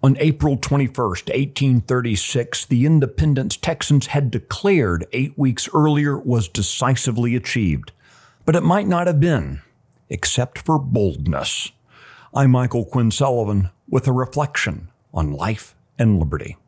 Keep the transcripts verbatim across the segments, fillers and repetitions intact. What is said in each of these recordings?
On April twenty-first, eighteen thirty-six, the independence Texans had declared eight weeks earlier was decisively achieved. But it might not have been, except for boldness. I'm Michael Quinn Sullivan with a reflection on life and liberty.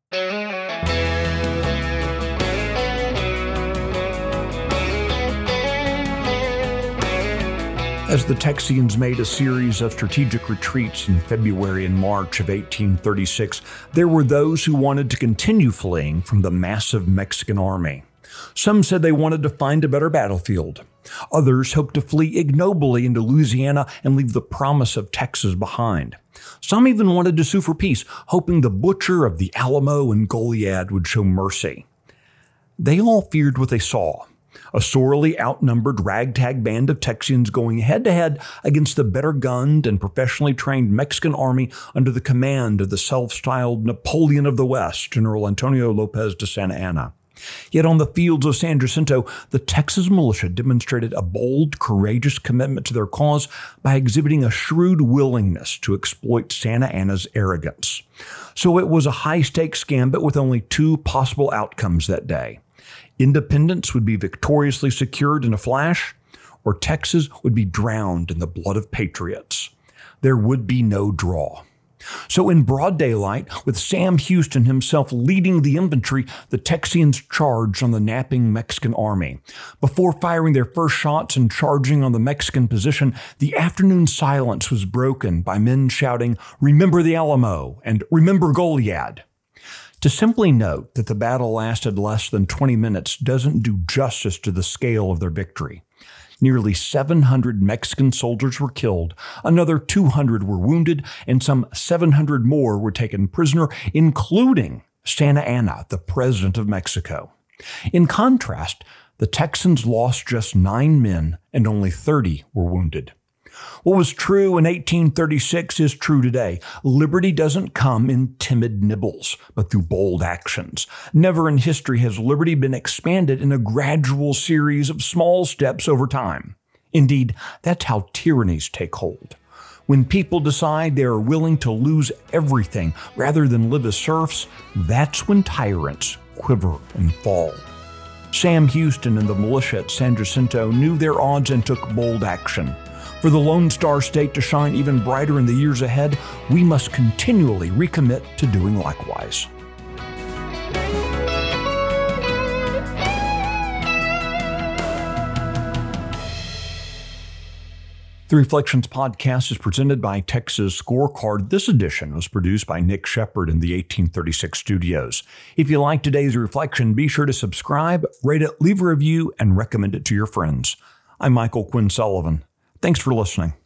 As the Texians made a series of strategic retreats in February and March of eighteen thirty-six, there were those who wanted to continue fleeing from the massive Mexican army. Some said they wanted to find a better battlefield. Others hoped to flee ignobly into Louisiana and leave the promise of Texas behind. Some even wanted to sue for peace, hoping the butcher of the Alamo and Goliad would show mercy. They all feared what they saw. A sorely outnumbered ragtag band of Texians going head-to-head against the better-gunned and professionally trained Mexican army under the command of the self-styled Napoleon of the West, General Antonio Lopez de Santa Anna. Yet on the fields of San Jacinto, the Texas militia demonstrated a bold, courageous commitment to their cause by exhibiting a shrewd willingness to exploit Santa Anna's arrogance. So it was a high-stakes gambit with only two possible outcomes that day. Independence would be victoriously secured in a flash, or Texas would be drowned in the blood of patriots. There would be no draw. So in broad daylight, with Sam Houston himself leading the infantry, the Texians charged on the napping Mexican army. Before firing their first shots and charging on the Mexican position, the afternoon silence was broken by men shouting, "Remember the Alamo," and "Remember Goliad." To simply note that the battle lasted less than twenty minutes doesn't do justice to the scale of their victory. Nearly seven hundred Mexican soldiers were killed, another two hundred were wounded, and some seven hundred more were taken prisoner, including Santa Anna, the president of Mexico. In contrast, the Texans lost just nine men and only thirty were wounded. What was true in eighteen thirty-six is true today. Liberty doesn't come in timid nibbles, but through bold actions. Never in history has liberty been expanded in a gradual series of small steps over time. Indeed, that's how tyrannies take hold. When people decide they are willing to lose everything rather than live as serfs, that's when tyrants quiver and fall. Sam Houston and the militia at San Jacinto knew their odds and took bold action. For the Lone Star State to shine even brighter in the years ahead, we must continually recommit to doing likewise. The Reflections podcast is presented by Texas Scorecard. This edition was produced by Nick Shepard in the eighteen thirty-six studios. If you like today's reflection, be sure to subscribe, rate it, leave a review, and recommend it to your friends. I'm Michael Quinn Sullivan. Thanks for listening.